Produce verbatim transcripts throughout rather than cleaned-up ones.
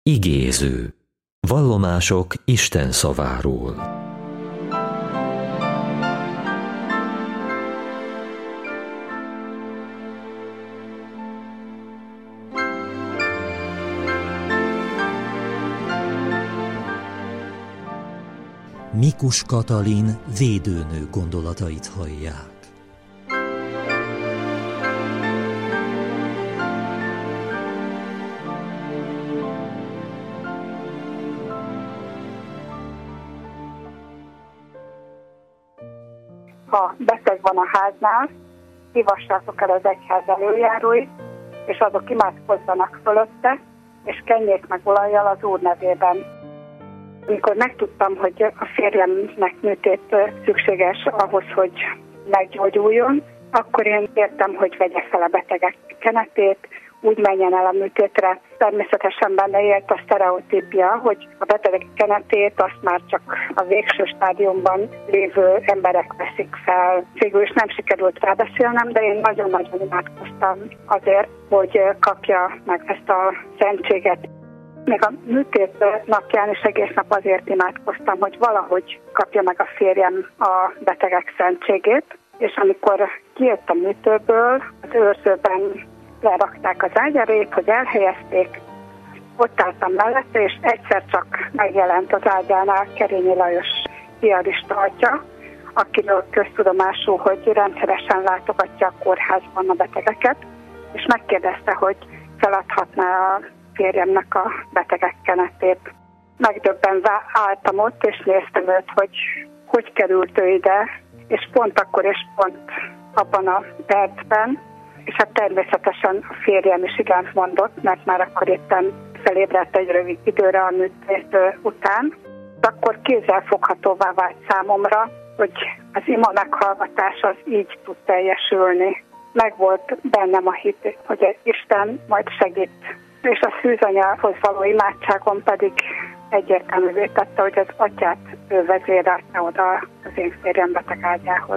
Igéző. Vallomások Isten szaváról. Mikus Katalin védőnő gondolatait hallják. Ha beteg van a háznál, hívassátok el az egyház előjáróit, és azok imádkozzanak fölötte, és kenjék meg olajjal az Úr nevében. Amikor megtudtam, hogy a férjemnek műtét szükséges ahhoz, hogy meggyógyuljon, akkor én értem, hogy vegye fel a betegek kenetét, úgy menjen el a műtétre. Természetesen benne élt a sztereotípia, hogy a betegek kenetét azt már csak a végső stádiumban lévő emberek veszik fel. Végül is nem sikerült rábeszélnem, de én nagyon-nagyon imádkoztam azért, hogy kapja meg ezt a szentséget. Még a műtét napján is egész nap azért imádkoztam, hogy valahogy kapja meg a férjem a betegek szentségét, és amikor kijött a műtőből, az őrzőben lerakták az ágyarét, hogy elhelyezték, ott álltam mellette, és egyszer csak megjelent az ágyánál Kerényi Lajos piarista atya, akiről köztudomású, hogy rendszeresen látogatja a kórházban a betegeket, és megkérdezte, hogy feladhatná a férjemnek a betegek kenetét. Megdöbbenve álltam ott, és néztem őt, hogy hogy került ő ide, és pont akkor és pont abban a percben, és hát természetesen a férjem is igent mondott, mert már akkor éppen felébredt egy rövid időre a műtét után. Akkor kézzelfoghatóvá vált számomra, hogy az ima meghallgatás az így tud teljesülni. Megvolt bennem a hit, hogy Isten majd segít, és a szűzanyához való imádságom pedig egyértelművé tette, hogy az atyát ő vezérelte oda az én férjem beteg ágyához.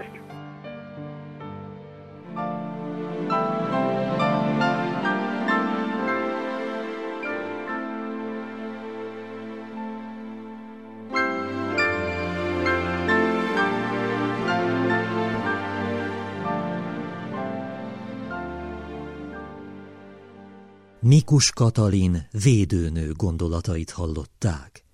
Mikus Katalin védőnő gondolatait hallották.